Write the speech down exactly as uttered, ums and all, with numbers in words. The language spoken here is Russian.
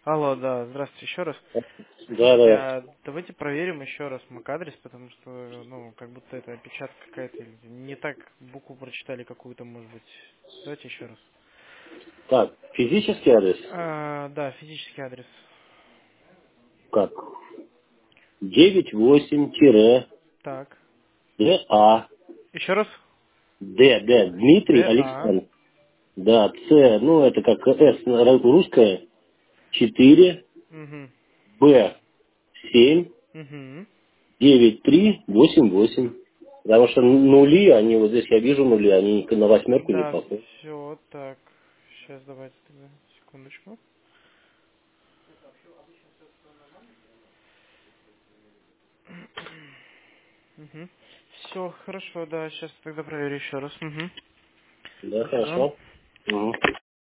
Алло, да, здравствуйте еще раз. Да, Слушайте, да. а давайте проверим еще раз мак-адрес, потому что, ну, как будто это опечатка какая-то, или не так букву прочитали какую-то, может быть. Давайте еще раз. Так, физический адрес? А, да, физический адрес. Как? девять восемь Так. Д А. Еще раз. Д, Д, Дмитрий Д А. Александр. Да, С, ну это как С русская, четыре Угу. Б семь Угу. девять три восемь восемь. Потому что нули, они вот здесь я вижу нули, они на восьмерку не Да, похожи. все, так. Сейчас давайте тогда, секундочку. Угу. Все, хорошо, да, сейчас тогда проверю еще раз. Угу. Да, Спасибо. хорошо. Мгм.